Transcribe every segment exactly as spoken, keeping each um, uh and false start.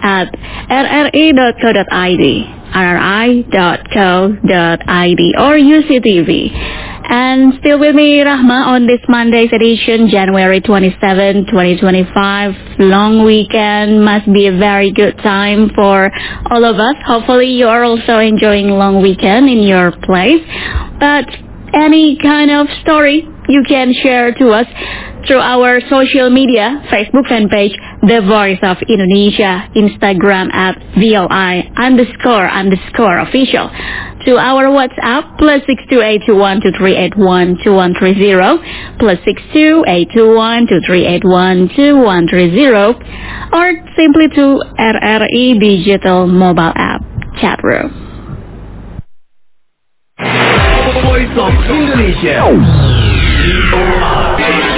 at r r i dot co dot i d, r r i dot co dot i d, or U C T V. And still with me, Rahma, on this Monday's edition, January twenty-seventh, twenty twenty-five. Long weekend must be a very good time for all of us. Hopefully you are also enjoying long weekend in your place. But any kind of story you can share to us through our social media, Facebook fan page, The Voice of Indonesia, Instagram at V O I underscore underscore official, to our WhatsApp, plus six two eight two one two three eight one two one three zero, plus six two eight two one two three eight one two one three zero, or simply to R R I Digital Mobile App chat room. Voice of Indonesia. V O I.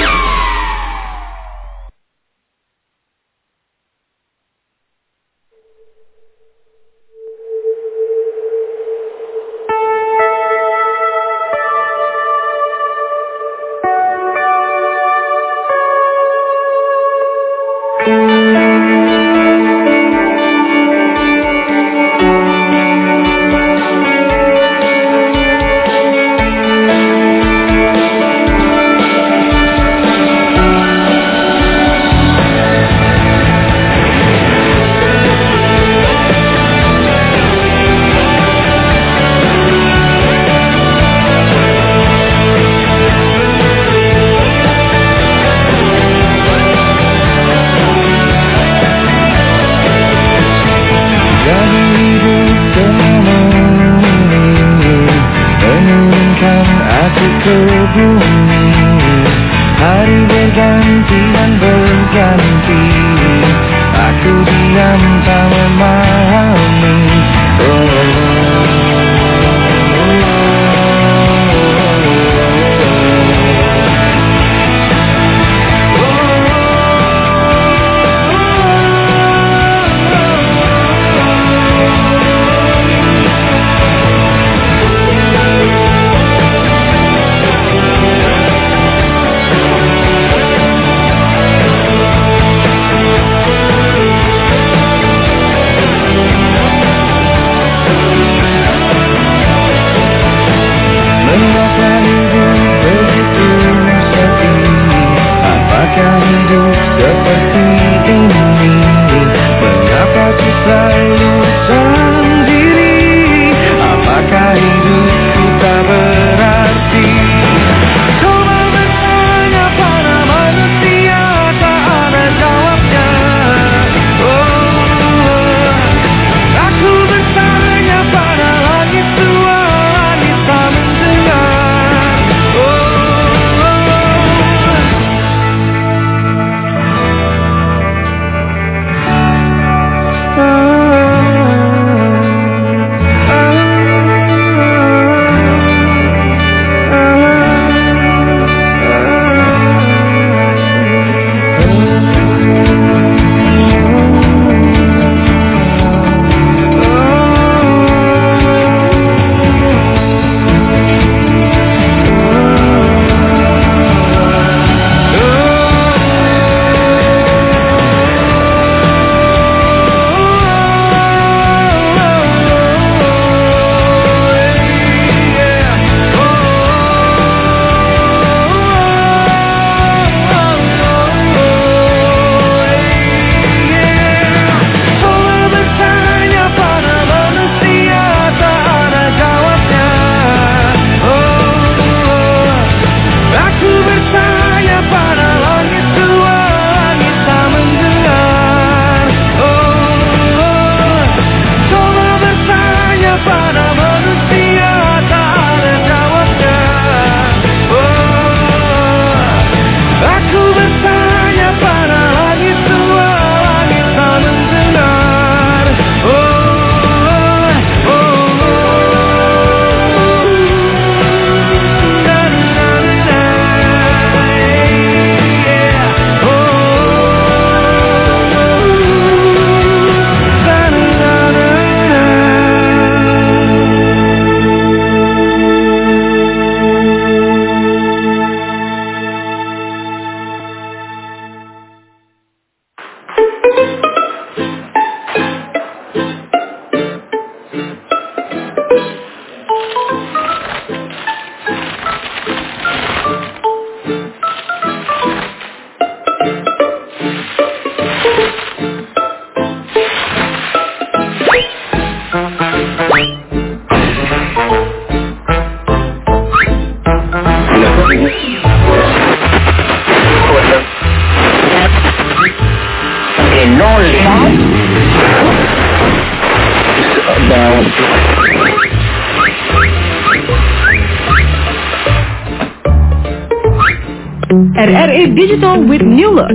R R A Digital with new look.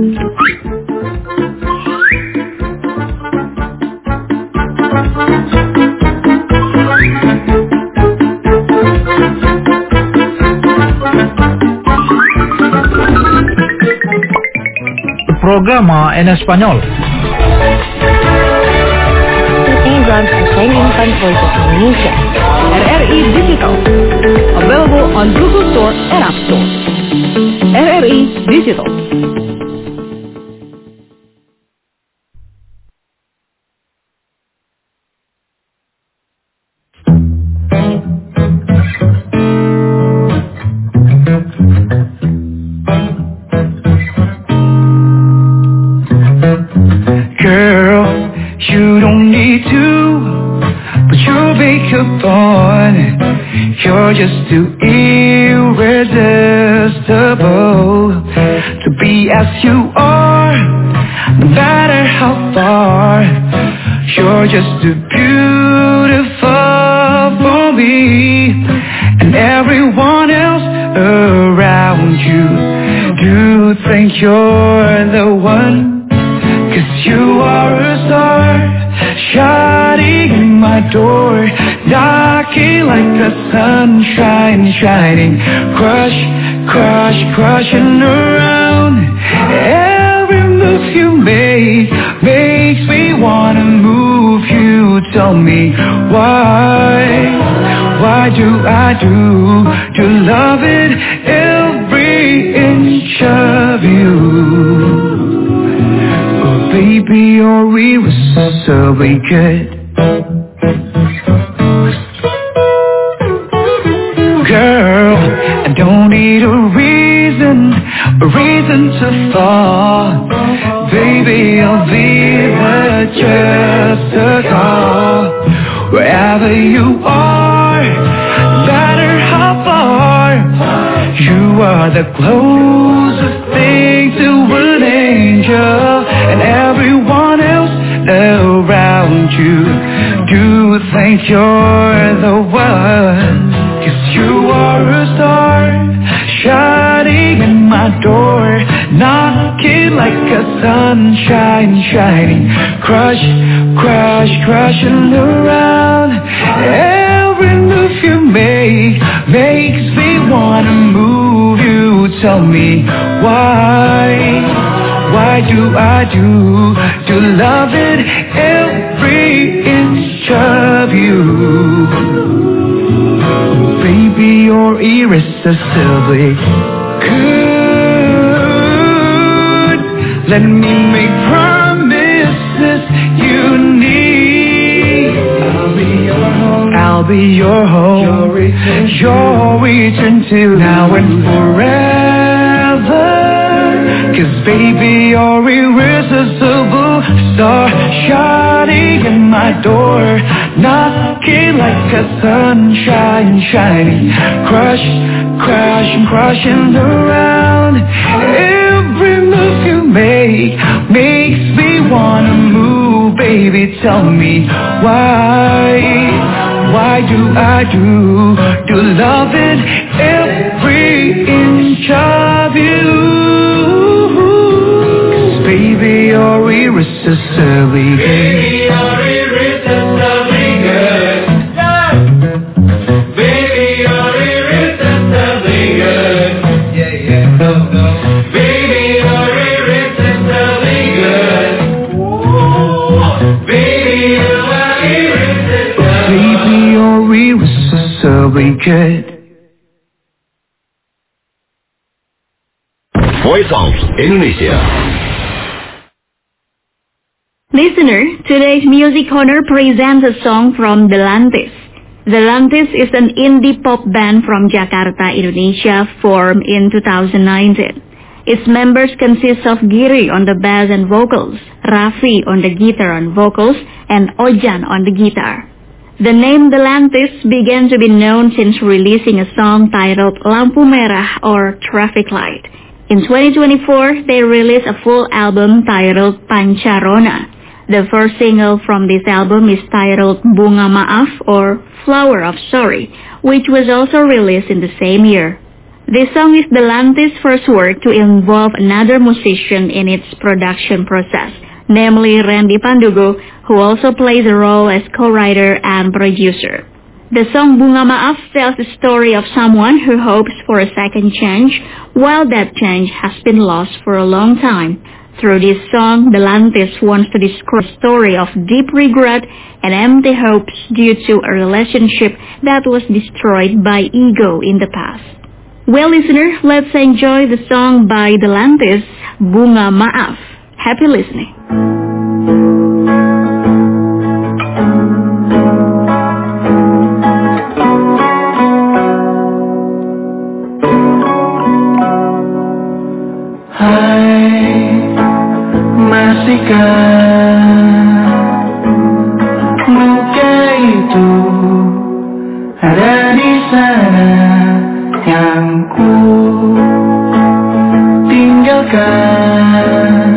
Programa en español. Runs are Shining Fun Voices Indonesia. R R A Digital. Available on Google Store and App Store. R R A Digital. You're just too irresistible to be as you are, no matter how far. You're just too beautiful for me and everyone else around you. Do think you're the one, 'cause you are a star, shining in my door, knocking like a sunshine shining, crush, crush, crushing around. Every move you make makes me wanna move you. Tell me why, why do I do to love it, every inch of you. Oh baby, you're irresistibly good. Girl, I don't need a reason, a reason to fall. Baby, I'll be there just to call. Wherever you are, no matter how far, you are the closest thing to an angel, and everyone else around you do think you're the one. 'Cause you are a star, shining in my door, knocking like a sunshine shining, crush, crush, crushing around. Every move you make makes me wanna move you. Tell me why, why do I do to love it, every inch of you. Baby, you're irresistibly good. Let me make promises you need. I'll be your home, I'll be your home, your return, your return till now and forever. 'Cause baby, you're irresistible, star shining in my door, knocking like a sunshine shining, crush, crush, crushing around. Every move you make makes me wanna move. Baby, tell me why, why do I do to love it, every inch of you. Baby, you're irresistibly good. Baby, you're irresistibly good. Baby, you're irresistibly good. Yeah, yeah, no, no. Baby, you're irresistibly good. Baby, you are irresistible. Baby, you're irresistibly good. Voice of Indonesia. Listener, today's Music Corner presents a song from The Lantis. The Lantis is an indie pop band from Jakarta, Indonesia, formed in two thousand nineteen. Its members consist of Giri on the bass and vocals, Raffi on the guitar and vocals, and Ojan on the guitar. The name The Lantis began to be known since releasing a song titled Lampu Merah or Traffic Light. In twenty twenty-four, they released a full album titled Pancarona. The first single from this album is titled Bunga Maaf or Flower of Sorry, which was also released in the same year. This song is Delantis' first work to involve another musician in its production process, namely Randy Pandugo, who also plays a role as co-writer and producer. The song Bunga Maaf tells the story of someone who hopes for a second change, while that change has been lost for a long time. Through this song, Delantis wants to describe a story of deep regret and empty hopes due to a relationship that was destroyed by ego in the past. Well, listener, let's enjoy the song by Delantis, Bunga Maaf. Happy listening. Luka itu ada di sana yang ku tinggalkan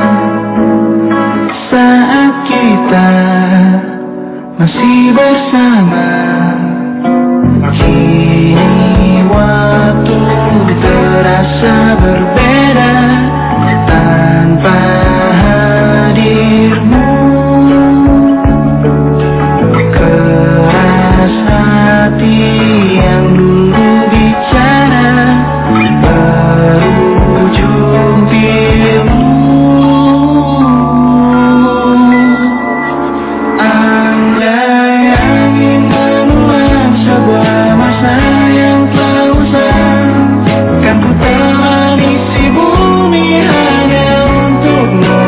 saat kita masih bersama. Kini waktu terasa berbeda tanpa hadirmu. Keras hati yang dulu bicara berujung pilu. Andai angin menuang sebuah masa yang telah usang, kan ku telah isi bumi hanya untukmu.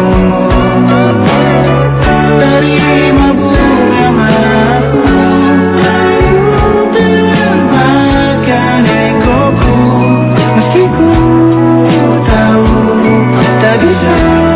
Terima bunga maafku, termakan egoku, meski ku tahu tak bisa.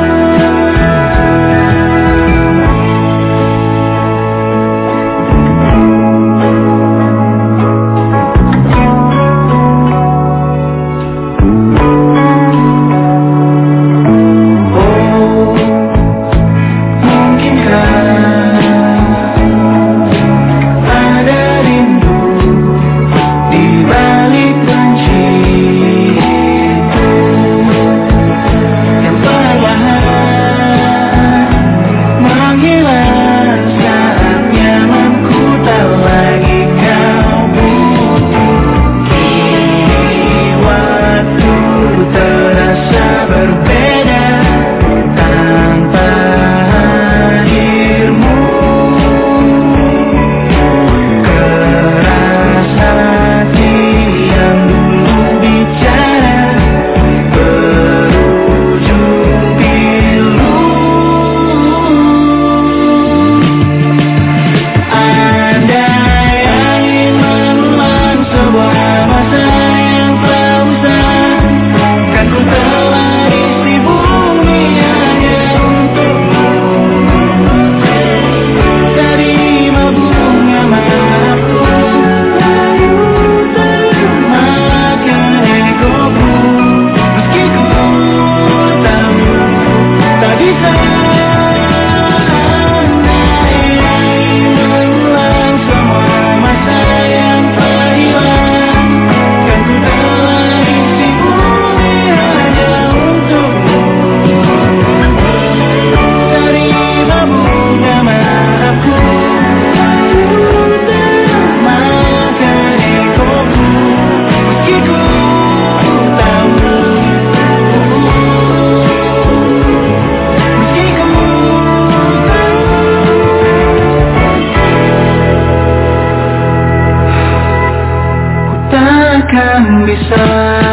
Takkan bisa.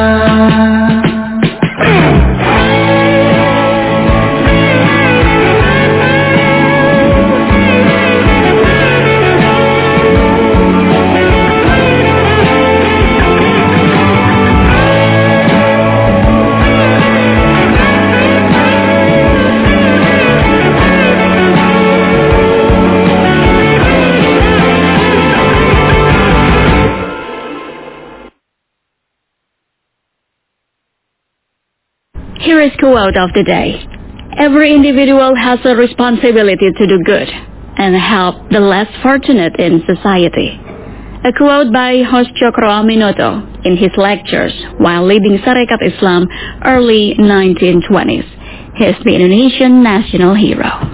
Here is quote of the day. Every individual has a responsibility to do good and help the less fortunate in society. A quote by host Cokro Aminoto. in his lectures while leading Sarekat Islam early nineteen twenties. He is the Indonesian national hero.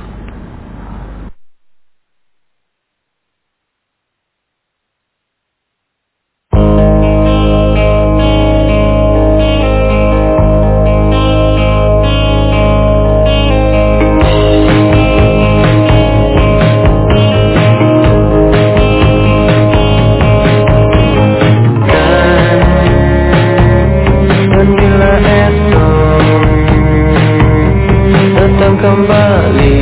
Kembali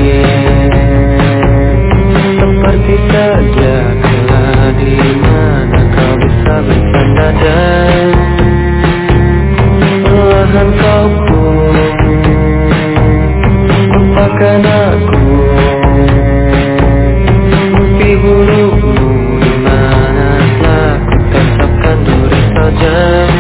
seperti saja kala di mana kau bisa bercanda dan perlahan kau pun lupakan aku. Mimpi burukmu di mana telah ku tatapkan duri saja.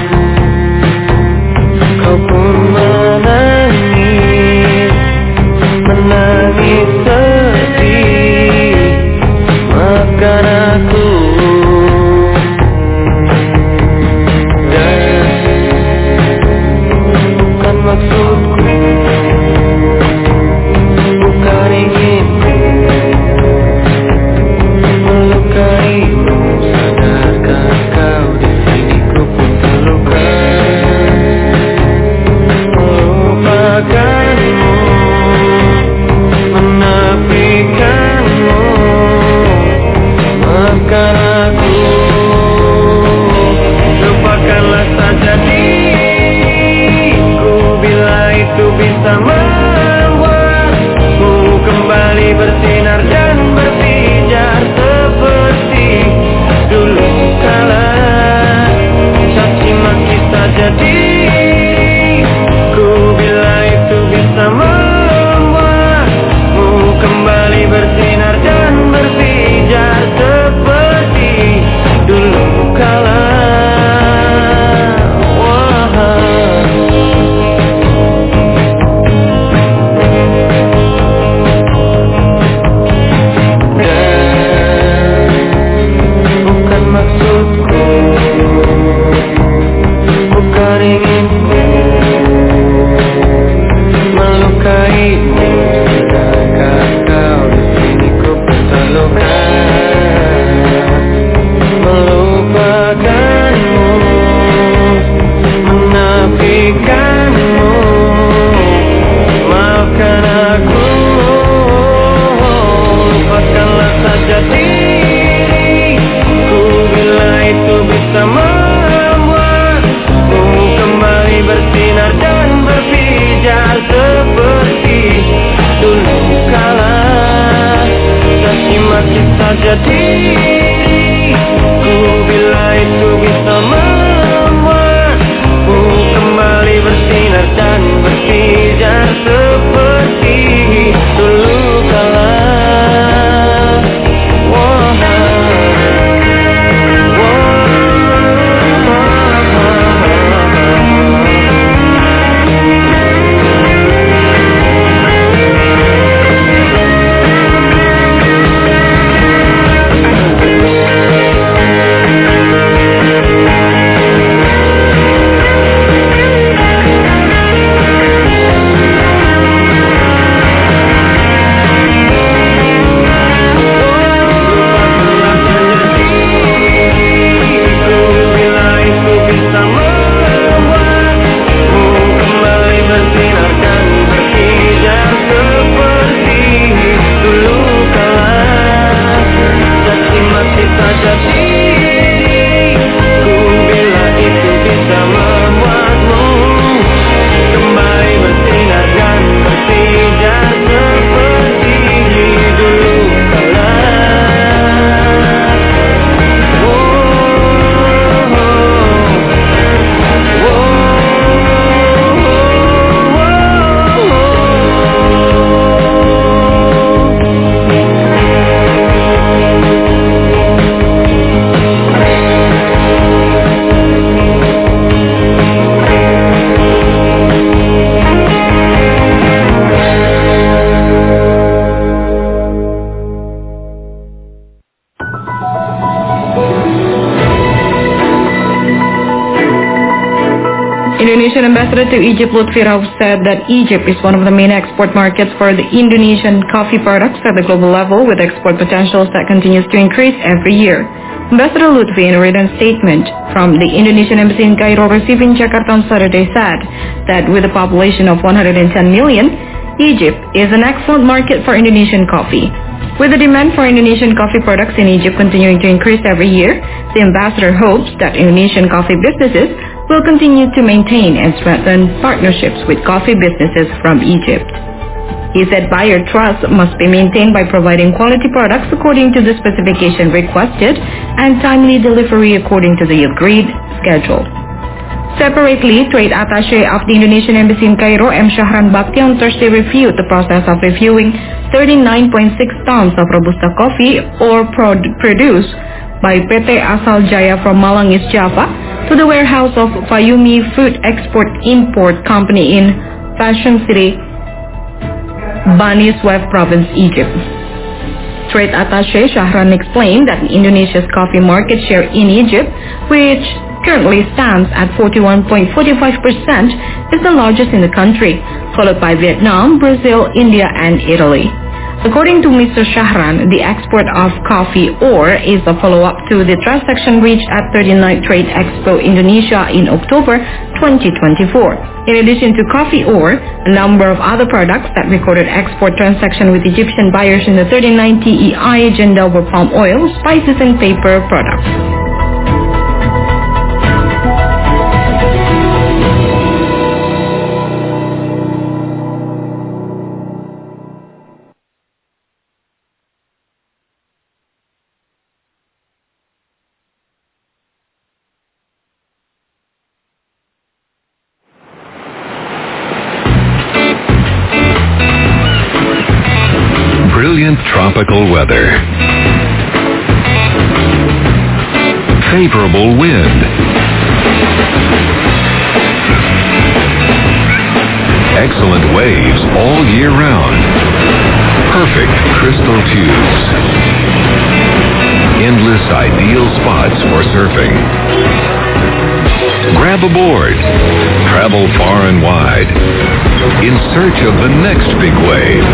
Kau pun menangis, menangis sedih, maafkan aku. Dan bukan maksudku, bukan inginku melukaimu. Sadarkan kau di sini ku pun terluka. Melupakanmu, menafikanmu, maafkan aku. Lupakanlah saja diriku bila itu bisa membuatmu kembali bersinar dan berpijar seperti dulu kala. Caci maki saja diriku bila itu bisa membuatmu kembali bersinar dan berpijar seperti dulu kala. Dan bukan maksudku, bukan inginku melukaimu. Sedangkan kau di sini ku pun terluka. Melupakanmu, menafikanmu, maafkan aku. Lupakanlah saja diriku bila itu bisa membuatmu kembali bersinar dan berpijar seperti dulu kala. Caci maki saja diriku bila itu bisa membuatmu kembali bersinar dan berpijar seperti dulu kala. Ambassador to Egypt Lutfi Rauf said that Egypt is one of the main export markets for the Indonesian coffee products at the global level, with export potentials that continues to increase every year. Ambassador Lutfi, in a written statement from the Indonesian Embassy in Cairo receiving Jakarta on Saturday, said that with a population of one hundred ten million, Egypt is an excellent market for Indonesian coffee. With the demand for Indonesian coffee products in Egypt continuing to increase every year, the ambassador hopes that Indonesian coffee businesses will continue to maintain and strengthen partnerships with coffee businesses from Egypt. He said buyer trust must be maintained by providing quality products according to the specification requested and timely delivery according to the agreed schedule. Separately, Trade Attaché of the Indonesian Embassy in Cairo, M. Shahran Bakti, on Thursday reviewed the process of reviewing thirty-nine point six tons of Robusta coffee or prod- produced by P T Asal Jaya from Malang, East Java, to the warehouse of Fayumi Food Export Import Company in Fashion City, Bani Suef Province, Egypt. Trade Attaché Shahran explained that Indonesia's coffee market share in Egypt, which currently stands at forty-one point four five percent, is the largest in the country, followed by Vietnam, Brazil, India, and Italy. According to Mister Shahran, the export of coffee ore is a follow-up to the transaction reached at thirty-ninth Trade Expo Indonesia in October twenty twenty-four. In addition to coffee ore, a number of other products that recorded export transaction with Egyptian buyers in the thirty-ninth T E I agenda were palm oil, spices, and paper products. Brilliant tropical weather. Favorable wind. Excellent waves all year round. Perfect crystal tubes. Endless ideal spots for surfing. Grab a board. Travel far and wide in search of the next big wave.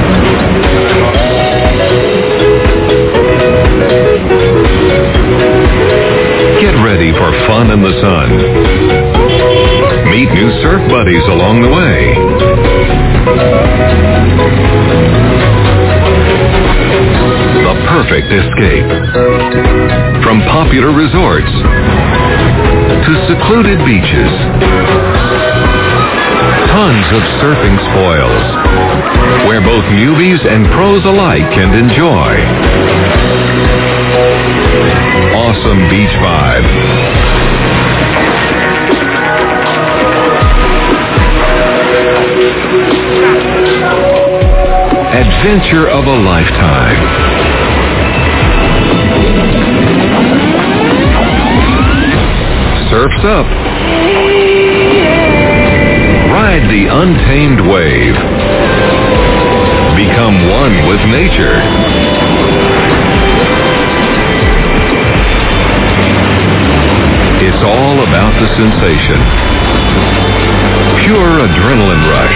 Get ready for fun in the sun. Meet new surf buddies along the way. The perfect escape. From popular resorts to secluded beaches. Tons of surfing spoils, where both newbies and pros alike can enjoy. Awesome beach vibe. Adventure of a lifetime. Surf's up. Ride the untamed wave. Become one with nature. It's all about the sensation. Pure adrenaline rush.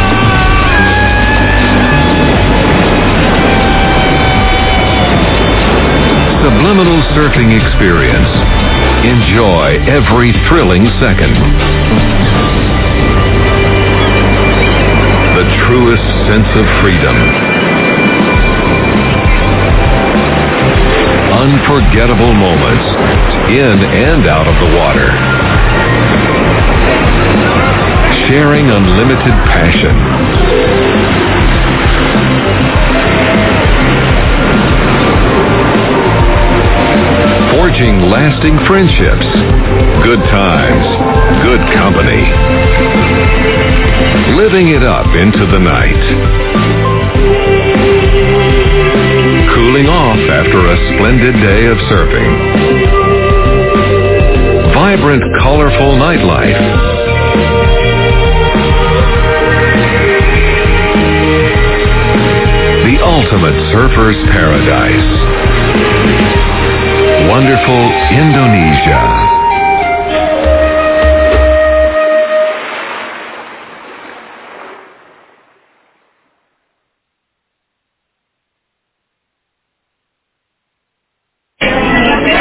Subliminal surfing experience. Enjoy every thrilling second. The truest sense of freedom. Unforgettable moments in and out of the water. Sharing unlimited passion. Forging lasting friendships. Good times. Good company. Living it up into the night. Cooling off after a splendid day of surfing. Vibrant, colorful nightlife. The ultimate surfer's paradise. Wonderful Indonesia.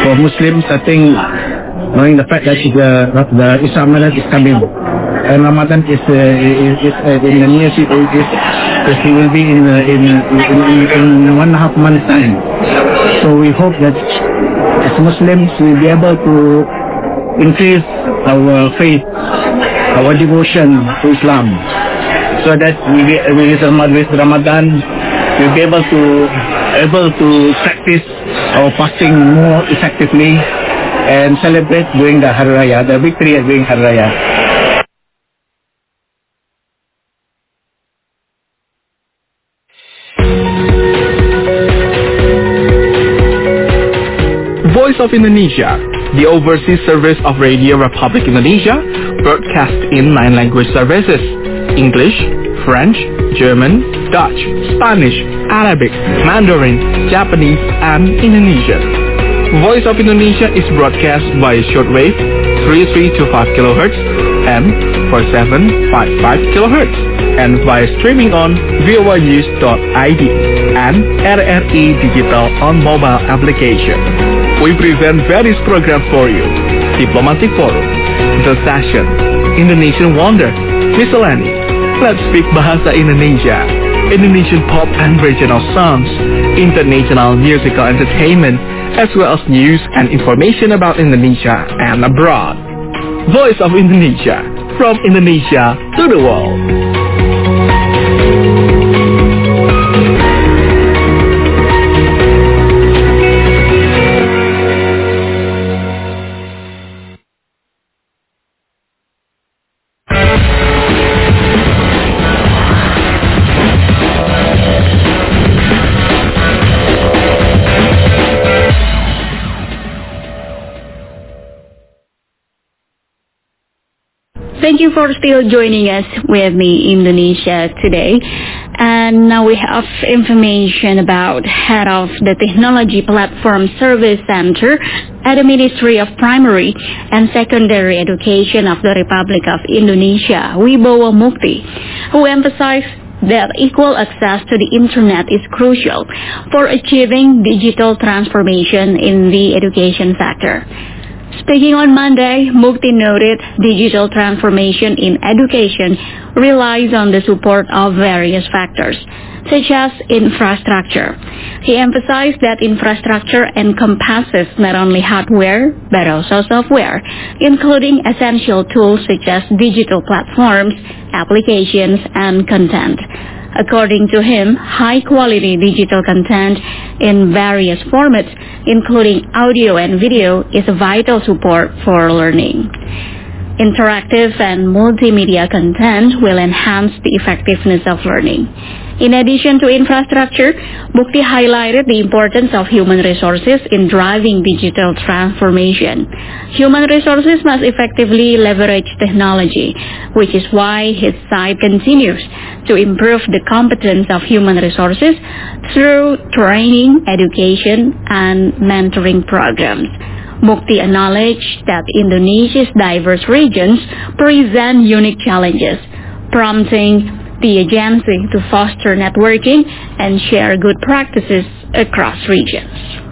For Muslims, I think knowing the fact that the, the Islam is coming and Ramadan is, uh, is, is uh, in the near future, is, is, it will be in, uh, in, in, in, in one and a half months time. So we hope that as Muslims we will be able to increase our faith, our devotion to Islam, so that we with Ramadan we'll be able to able to practice our fasting more effectively and celebrate during the Hari Raya, the victory during Hari Raya. Voice of Indonesia, the overseas service of Radio Republic Indonesia, broadcast in nine language services: English, French, German, Dutch, Spanish, Arabic, Mandarin, Japanese, and Indonesian. Voice of Indonesia is broadcast by shortwave three three two five kilohertz and four seven five five kilohertz, and via streaming on voa news dot I D and R R I Digital on mobile application. We present various programs for you: Diplomatic Forum, The Session, Indonesian Wonder, Miscellany, Let's Speak Bahasa Indonesia, Indonesian pop and regional songs, international musical entertainment, as well as news and information about Indonesia and abroad. Voice of Indonesia, from Indonesia to the world. Thank you for still joining us with me, Indonesia Today. And now we have information about head of the Technology Platform Service Center at the Ministry of Primary and Secondary Education of the Republic of Indonesia, Wibowo Mukti, who emphasized that equal access to the internet is crucial for achieving digital transformation in the education sector. Speaking on Monday, Mukti noted digital transformation in education relies on the support of various factors, such as infrastructure. He emphasized that infrastructure encompasses not only hardware, but also software, including essential tools such as digital platforms, applications, and content. According to him, high-quality digital content in various formats, including audio and video, is a vital support for learning. Interactive and multimedia content will enhance the effectiveness of learning. In addition to infrastructure, Mukti highlighted the importance of human resources in driving digital transformation. Human resources must effectively leverage technology, which is why his side continues to improve the competence of human resources through training, education, and mentoring programs. Mukti acknowledged that Indonesia's diverse regions present unique challenges, prompting the agency to foster networking and share good practices across regions.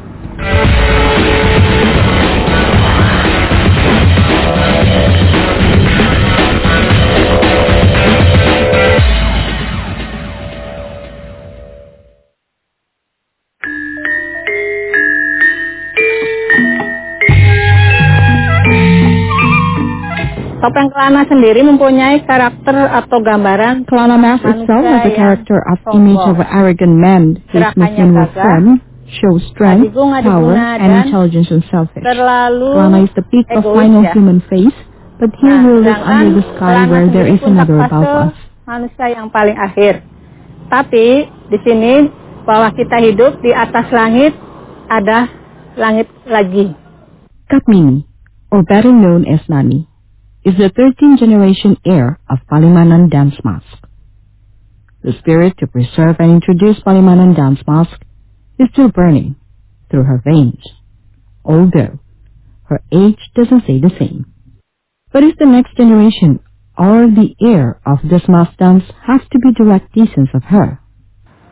Topeng Kelana sendiri mempunyai karakter atau gambaran. Kelana mask itself has a character of image of an arrogant man. His movement will firm, show strength, power, and intelligence and selfish. Kelana is the peak of final human face, but here we live under the sky where there is another above us. Manusia yang paling akhir. Tapi di sini bahwa kita hidup di atas langit, ada langit lagi. Katmini, or better known as Nani, is the thirteenth generation heir of Palimanan Dance Mask. The spirit to preserve and introduce Palimanan Dance Mask is still burning through her veins, although her age doesn't say the same. But if the next generation or the heir of this mask dance has to be direct descendants of her,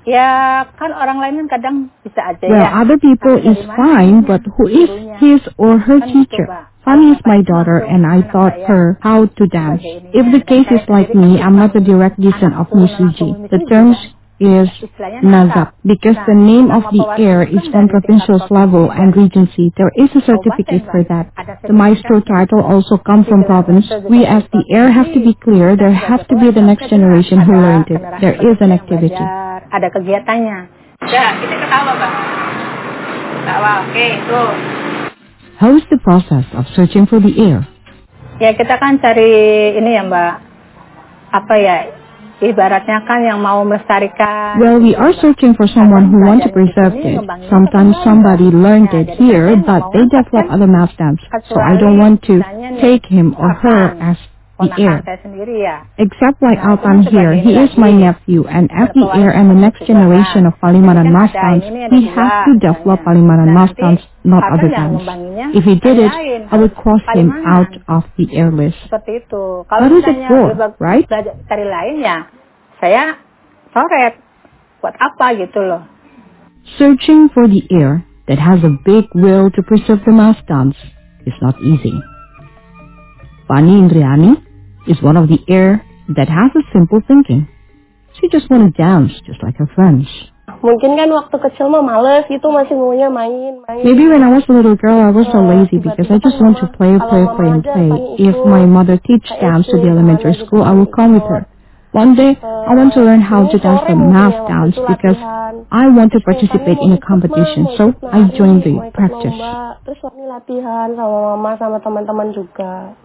Ya, kan orang lain kan kadang bisa aja Well, ya. other people is fine, but who is his or her teacher? Fanny is my daughter, and I taught her how to dance. If the case is like me, I'm not the direct descendant of Misuji. The terms is Nazab, because the name of the heir is from provincial level and regency. There is a certificate for that. The maestro title also comes from province. We as the heir have to be clear. There has to be the next generation who learned it. There is an activity. Ada kegiatannya. Ya, kita ketawa, Pak. Ketawa, oke, tuh. How is the process of searching for the heir? Ya, kita kan cari ini ya, Mbak. Apa ya? Ibaratnya kan yang mau melestarikan. Well, we are searching for someone who wants to preserve it. Sometimes somebody learned it here, but they develop other math stamps. So I don't want to take him or her as the heir. Except like Altan here, he is my nephew, and as the heir and the next generation of Palimanan math stamps, he has to develop Palimanan math stamps, not other stamps. If he did it, I would cross him out of the heir list. Seperti itu. What is it for, right? Dari lain ya, saya coret. Buat apa gitu loh. Searching for the heir that has a big will to preserve the math stamps is not easy. Fanny Indriani is one of the heir that has a simple thinking. She just want to dance just like her friends. Mungkin kan waktu kecil mah males gitu, masih maunya main, main. Maybe when I was a little girl, I was so lazy because I just want to play, play, play, and play. If my mother teach dance to the elementary school, I will come with her. One day, I want to learn how to dance the math dance because I want to participate in a competition. So I joined the practice. Terus ini latihan sama mama sama teman-teman juga.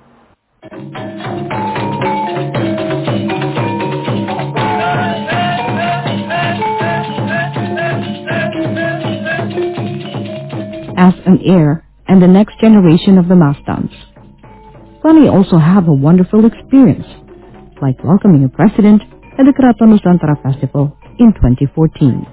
As an heir and the next generation of the math dance, Fanny also have a wonderful experience, like welcoming a president at the Keraton Nusantara Festival in twenty fourteen.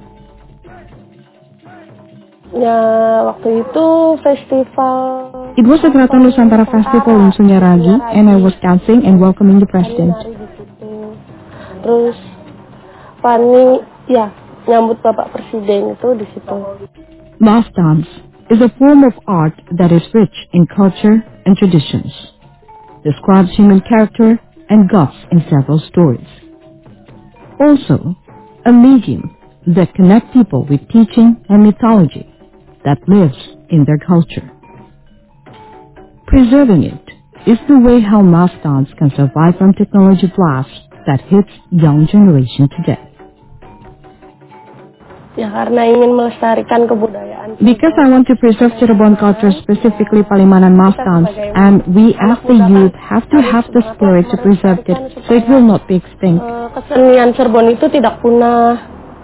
Ya, waktu itu festival. It was the Keraton Nusantara Festival in Sunyaragi, and I was dancing and welcoming the president. Terus Fanny, ya, nyambut Bapak Presiden itu di situ. Math dance is a form of art that is rich in culture and traditions, describes human character and guts in several stories. Also, a medium that connects people with teaching and mythology that lives in their culture. Preserving it is the way how math dance can survive from technology blast that hits young generation today. Ya, karena ingin melestarikan kebudayaan. Because I want to preserve Cirebon culture, specifically Palimanan math dance, and we as the youth have to have the spirit to preserve it, so it will not be extinct. Kesenian Cirebon itu tidak punah.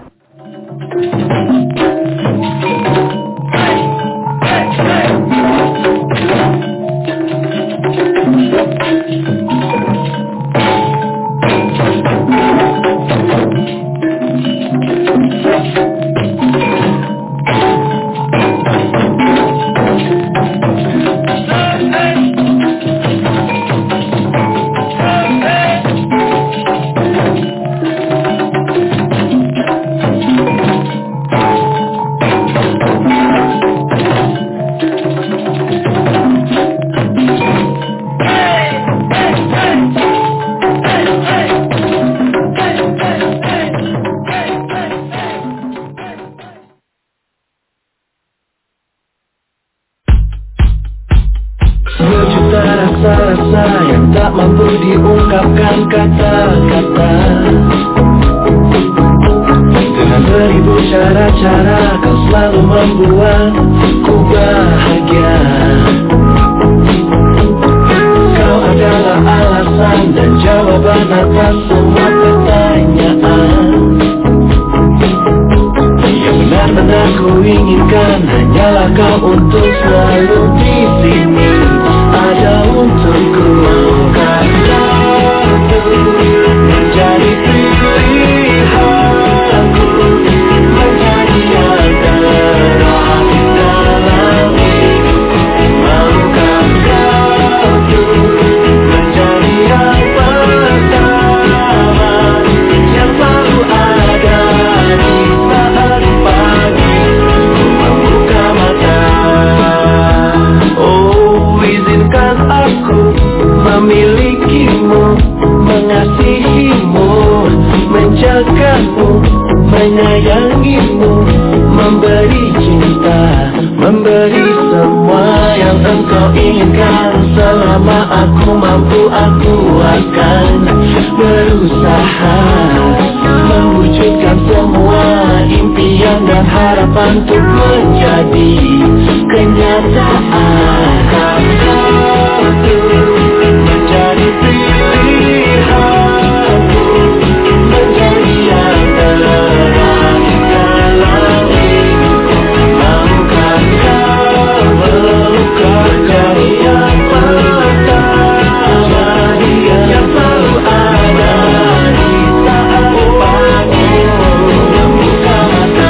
Rasa-rasa yang tak mampu diungkapkan kata-kata. Dengan beribu cara-cara kau selalu membuatku bahagia. Kau adalah alasan dan jawaban atas semua pertanyaan. Yang benar-benar ku inginkan hanyalah kau untuk selalu di sini. Ada untukku kataku menjadi pilihanku, menjadi yang terhati dalam ini. Maukah kau menjadi yang pertama yang selalu ada di memberi semua yang engkau inginkan. Selama aku mampu, aku akan berusaha mewujudkan semua impian dan harapan untuk menjadi kenyataan. Menjadi pilihanku, menjadi yang terbaik dalam hidupku. Maukah kau melukar jadi yang pertama, yang selalu ada di saat pagi membuka mata.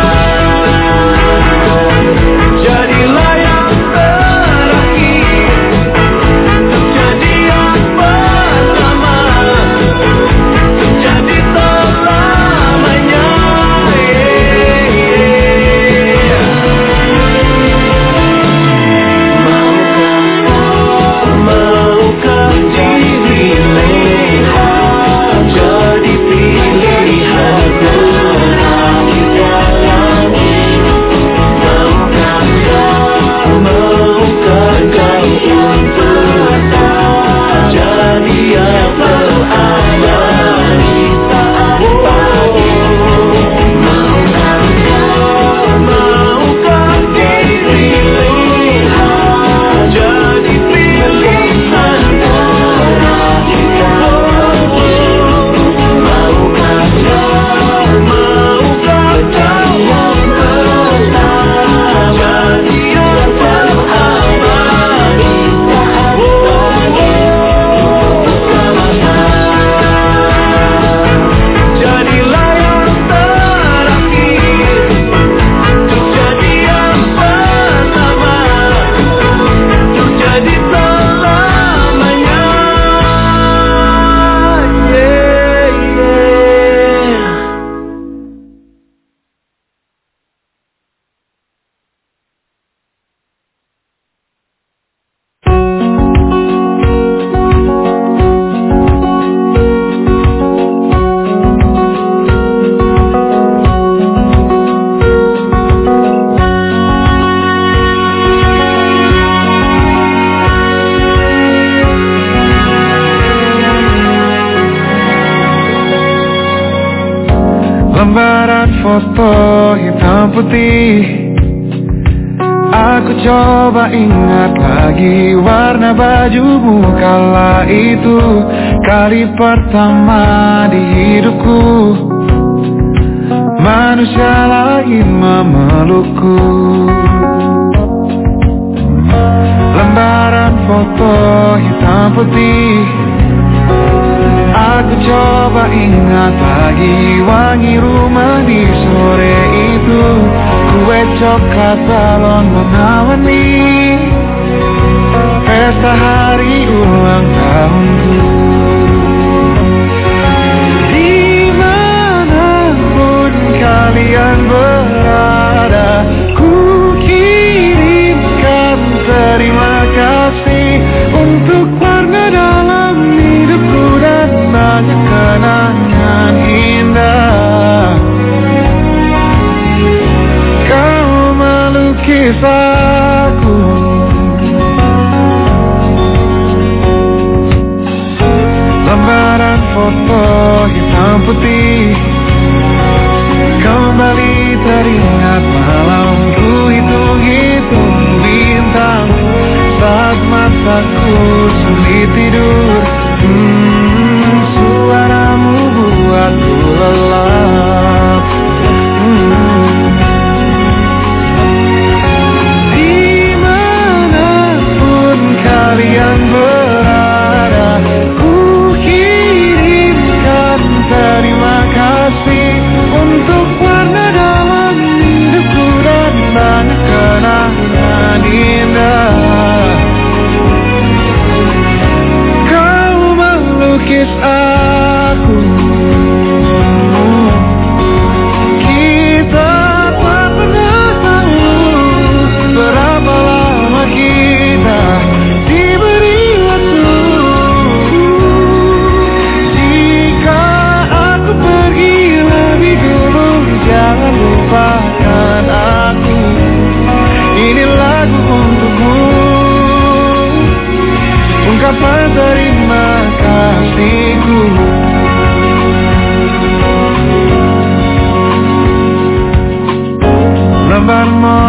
Jadilah yang terakhir, jadi yang pertama, jadi selamanya. Maukah dirimu jadi pilihan terakhir dalam hidupku? Maukah kau, maukah kau yang pertama, jadi yang berada di saat pagi? Maukah kau, maukah dirimu jadi pilihan terakhir dalam hidupku? Maukah kau, maukah kau yang pertama, jadi yang berada di saat pagi membuka mata. Jadilah yang terakhir, jadi yang pertama, jadi selamanya. Yeah, yeah. Lembaran foto hitam putih, aku coba ingat lagi warna bajumu kala itu. Kali pertama di hidupku, manusia lain memelukku. Lembaran foto hitam putih, aku coba ingat lagi wangi rumah di sore itu. Kue coklat balon mengawani pesta hari ulang tahunku. Dimanapun kalian berada, ku kirimkan terima kasih untuk warna dalam hidupku dan banyak kenangan indah. Kau melukis aku, lembaran foto hitam putih, kembali teringat malam ku hitung-hitung bintang saat mataku sulit tidur. Hmm, suaramu buatku lelap. Hmm. Di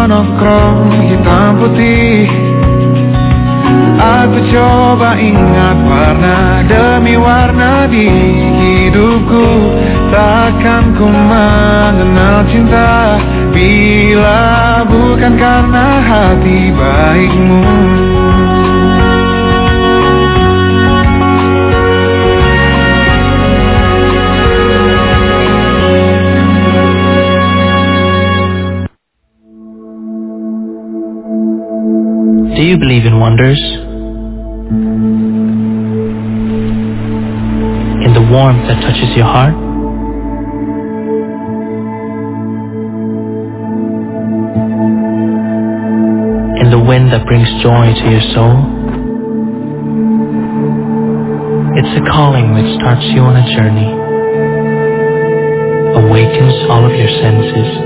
nongkrong hitam putih. Aku coba ingat warna demi warna di hidupku. Takkan ku mengenal cinta bila bukan karena hati baikmu. Do you believe in wonders? In the warmth that touches your heart? In the wind that brings joy to your soul? It's a calling that starts you on a journey, awakens all of your senses.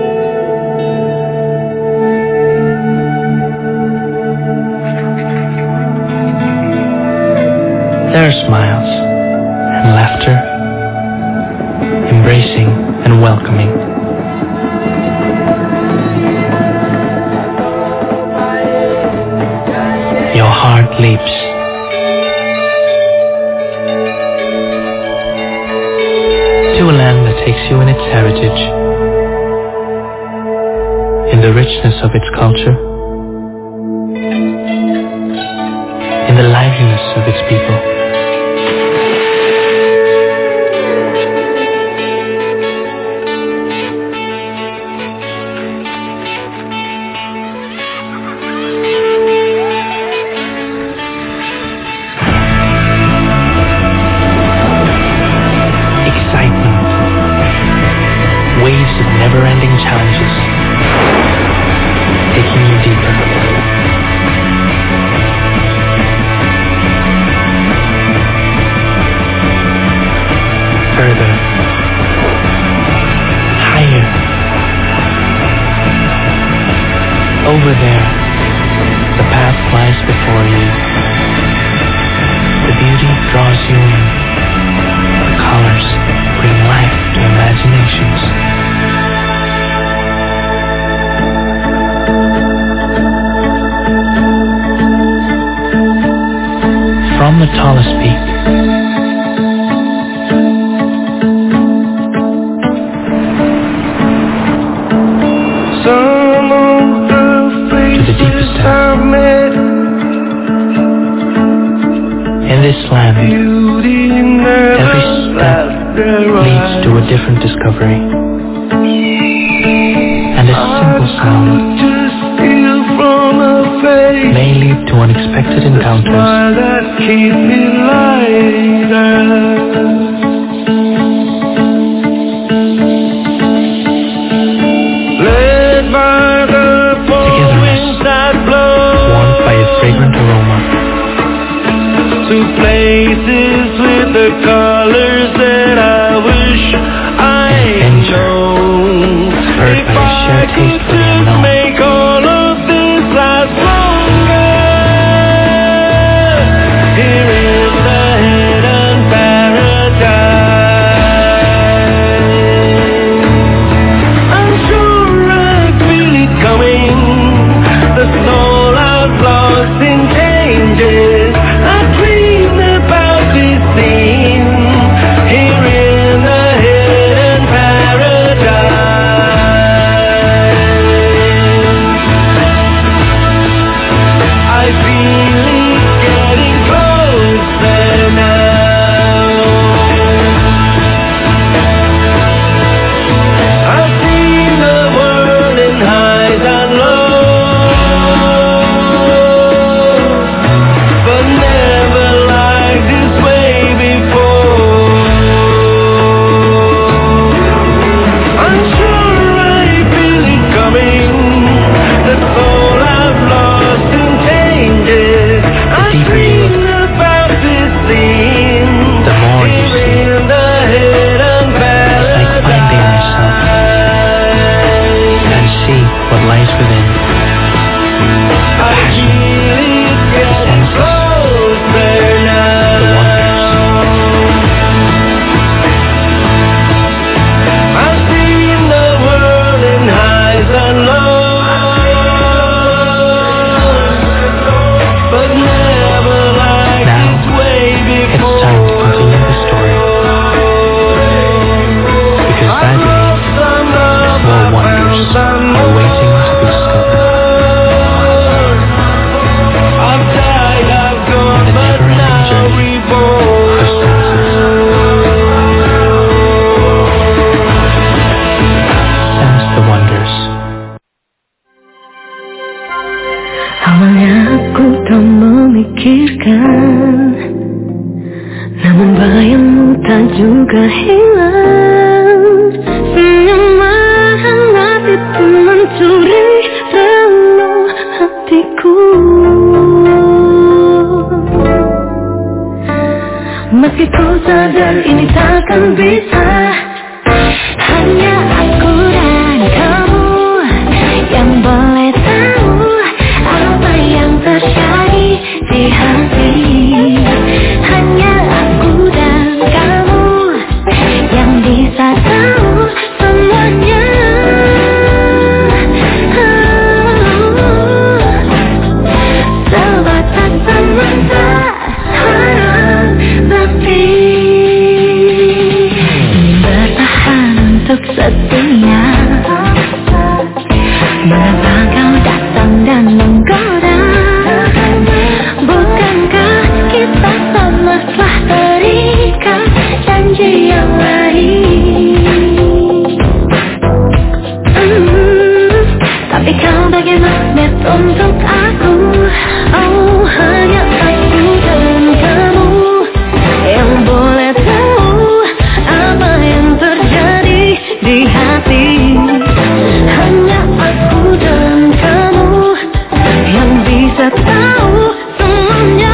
There are smiles and laughter, embracing and welcoming. Your heart leaps. To a land that takes you in its heritage, in the richness of its culture, in the liveliness of its people. Never-ending challenges, taking you deeper. Further. Higher. Over there, the path lies before you. The beauty draws you in. The colors bring life to imaginations. From the tallest peak to the deepest depth, in this land, every step leads to a different discovery, and a simple sound may lead to unexpected encounters. Togetherness, warmed by a fragrant aroma. To places with the colors that I wish I know. Spurred by a shared taste for the unknown. Make all of this last longer. Here in the hidden paradise. I'm sure I feel it coming. The soul I've lost in changes. I dream about this scene. Here in the hidden paradise. kau memikirkan, namun bayangmu tak juga hilang. Senyuman hangat itu mencuri relung hatiku. Meski ku sadar ini takkan bisa, hanya aku dan kamu yang boleh tahu apa yang terjadi di hati. Hanya aku dan kamu yang bisa tahu semuanya. Sebatas semata harap lebih, bertahan untuk setia. Mengapa kau datang dan menggoda? Bukankah kita sama telah terikat janji yang lain? mm, Tapi kau bagai magnet untuk aku. Oh, hanya aku dan kamu yang boleh tahu apa yang terjadi di hati. Hanya aku dan kamu yang bisa tahu semuanya.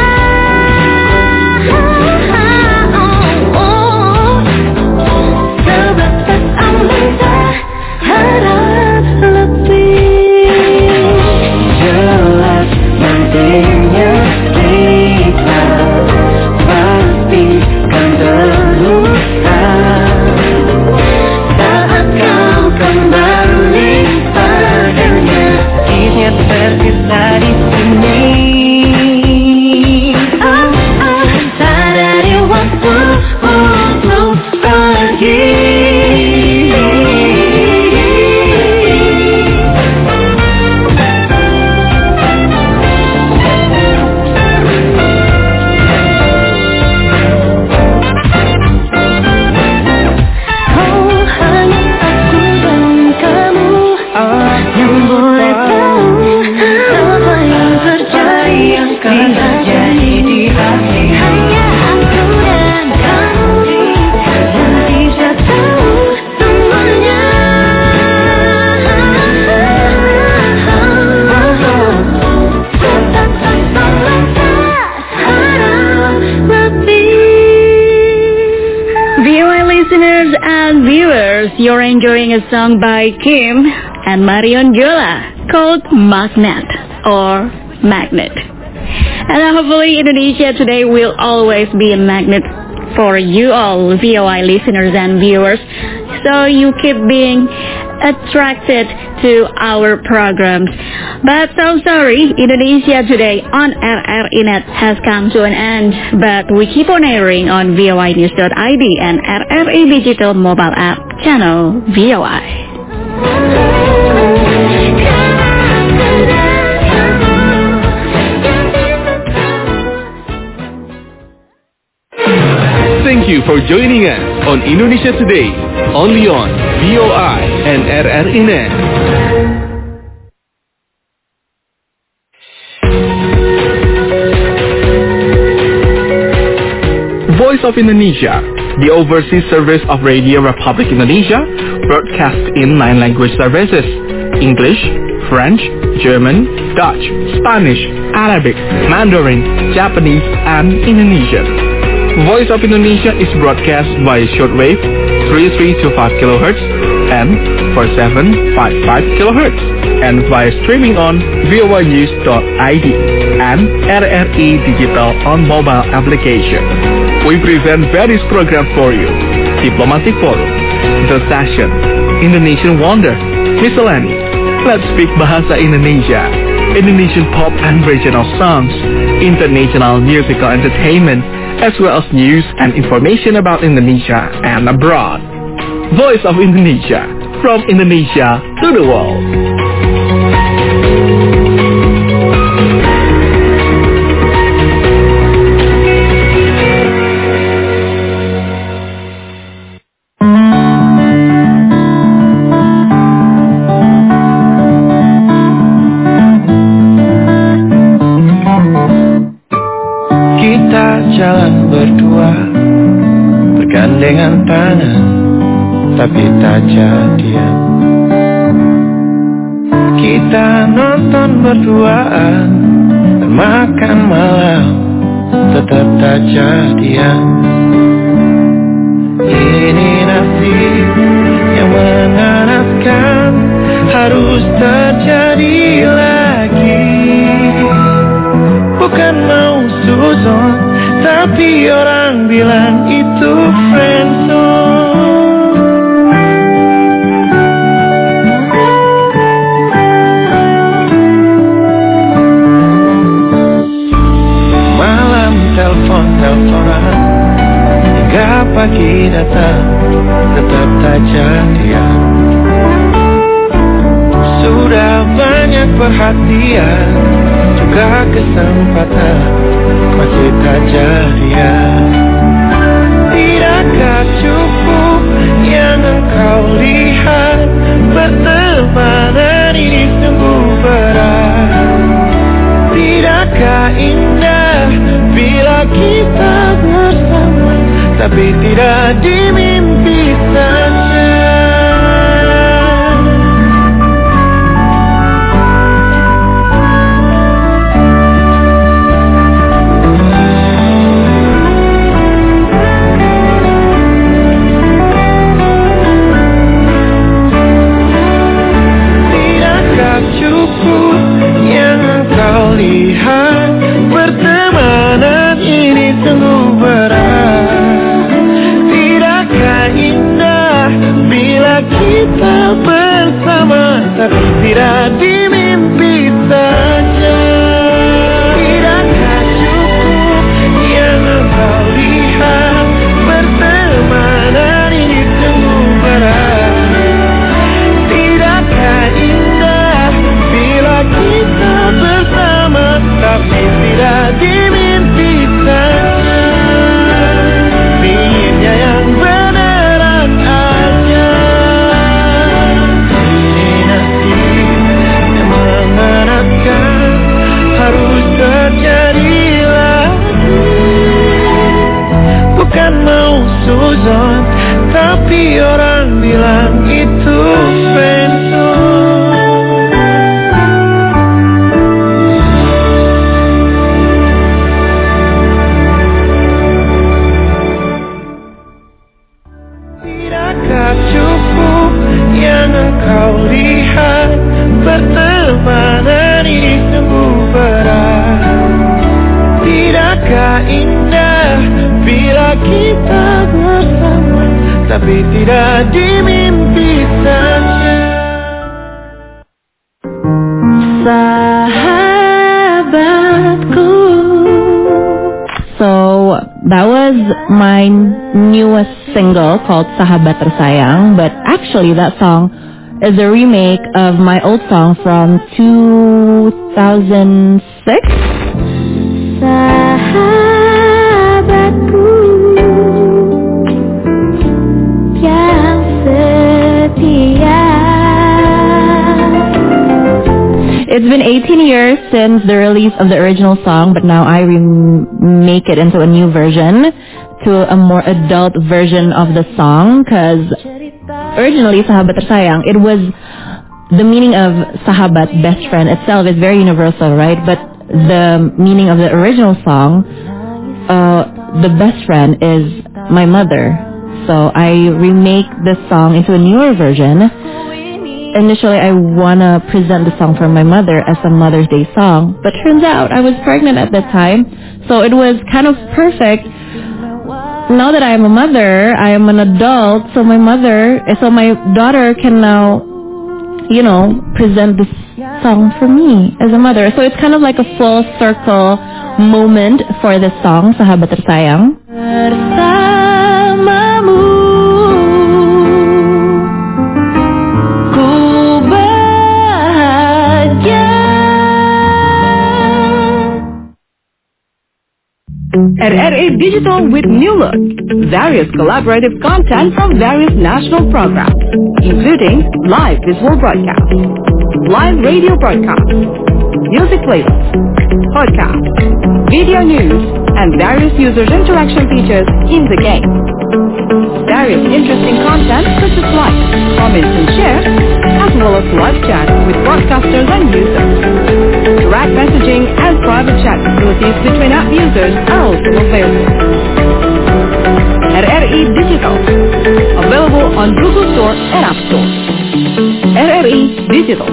Sebatas ambang harap lebih. Jelas nantinya kita pasti kan terluka saat kau kembali padanya. Kisah terkisah di sini. Oh, oh, sadari waktu untuk pergi. You're enjoying a song by Kim and Marion Jola called Magnet or Magnet. And hopefully Indonesia today will always be a magnet for you all V O I listeners and viewers. So you keep being attracted to our programs. But so sorry, Indonesia Today on R R I Net has come to an end. But we keep on airing on V O I News dot I D and R R I Digital mobile app channel V O I. Thank you for joining us on Indonesia Today, only on V O I and R R I Net. Voice of Indonesia, the overseas service of Radio Republic Indonesia, broadcast in nine language services: English, French, German, Dutch, Spanish, Arabic, Mandarin, Japanese, and Indonesian. Voice of Indonesia is broadcast via shortwave three three two five kilohertz and four seven five five kilohertz, and via streaming on V O I News dot I D and R R I Digital on mobile application. We present various programs for you: Diplomatic Forum, The Session, Indonesian Wonder, Miscellany, Let's Speak Bahasa Indonesia, Indonesian pop and regional songs, international musical entertainment, as well as news and information about Indonesia and abroad. Voice of Indonesia, from Indonesia to the world. berdua bergandengan tangan tapi tak jadian. Kita nonton berduaan dan makan malam tetap tak jadian. Ini nasib yang menganaskan harus terjadi lagi. Bukan mau suzon, tapi orang bilang itu friendzone. Malam telepon-teleponan hingga pagi datang tetap tak jadian. Sudah banyak perhatian juga kesempatan masih tak jadian. Tidakkah cukup yang engkau lihat, pertemanan ini sungguh berat. Tidakkah indah bila kita bersama, tapi tidak di mimpi saja. Lihat pertemanan ini sungguh berat. Tidakkah indah bila kita bersama, tapi tidak di mimpi saja. Tidakkah cukup yang engkau lihat, pertemanan ini sungguh berat. Tidakkah indah bila kita bersama, tapi tidak di mimpi saja. Inginnya yang beneran aja. Ini nasib yang mengenaskan harus terjadi lagi. Bukan mau suzon, tapi orang bilang itu friendzone. Pertemanan ini sungguh berat. Tidakkah indah bila kita bersama, tapi tidak di mimpi saja. Sahabatku. So that was my newest single called Sahabat Tersayang, but actually that song is a remake of my old song from two thousand six. Sahabatku yang setia. It's been eighteen years since the release of the original song, but now I remake it into a new version, to a more adult version of the song, because originally, Sahabat Tersayang, it was the meaning of sahabat, best friend itself is very universal, right? But the meaning of the original song, uh, the best friend is my mother. So I remake this song into a newer version. Initially, I want to present the song for my mother as a Mother's Day song, but turns out I was pregnant at that time, so it was kind of perfect. Now that I am a mother, I am an adult, so my mother, so my daughter can now, you know, present this song for me as a mother. So it's kind of like a full circle moment for this song, Sahabat Tersayang. Bersamamu ku bahagia. R R A Digital with new look. Various collaborative content from various national programs, including live visual broadcast, live radio broadcast, music playlists, podcast, video news, and various users' interaction features in the game. Various interesting content such as like, comments and share, as well as live chat with broadcasters and users. Direct messaging and private chat facilities between app users are also available. R R I Digital, available on Google Store and App Store. R R I Digital.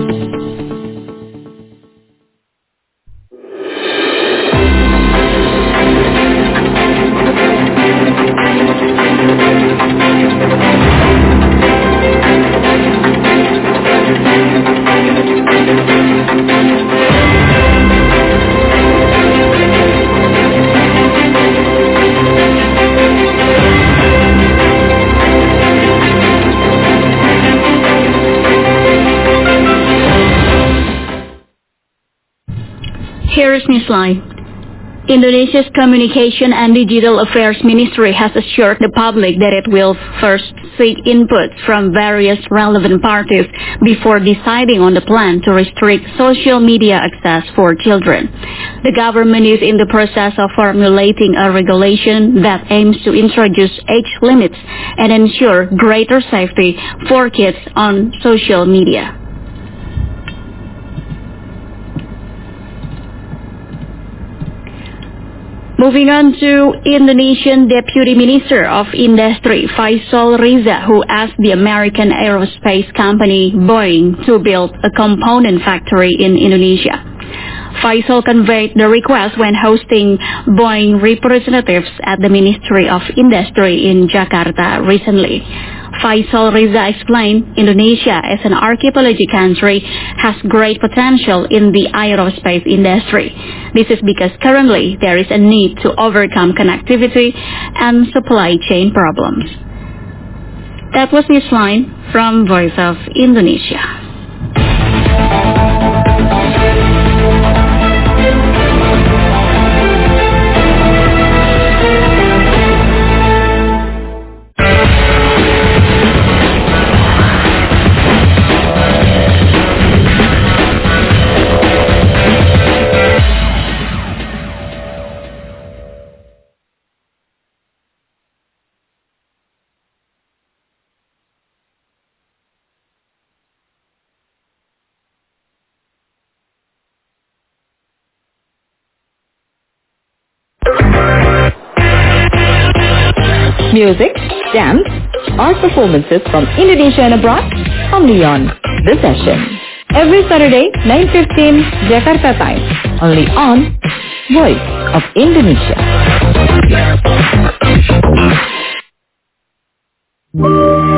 Here is Newsline. Indonesia's Communication and Digital Affairs Ministry has assured the public that it will first seek input from various relevant parties before deciding on the plan to restrict social media access for children. The government is in the process of formulating a regulation that aims to introduce age limits and ensure greater safety for kids on social media. Moving on to Indonesian Deputy Minister of Industry Faisal Riza, who asked the American aerospace company Boeing to build a component factory in Indonesia. Faisal conveyed the request when hosting Boeing representatives at the Ministry of Industry in Jakarta recently. Faisal Riza explained Indonesia, as an archipelagic country, has great potential in the aerospace industry. This is because currently there is a need to overcome connectivity and supply chain problems. That was Newsline from Voice of Indonesia. Music, dance, art performances from Indonesia and abroad, only on The Session. Every Saturday, nine fifteen Jakarta time, only on Voice of Indonesia.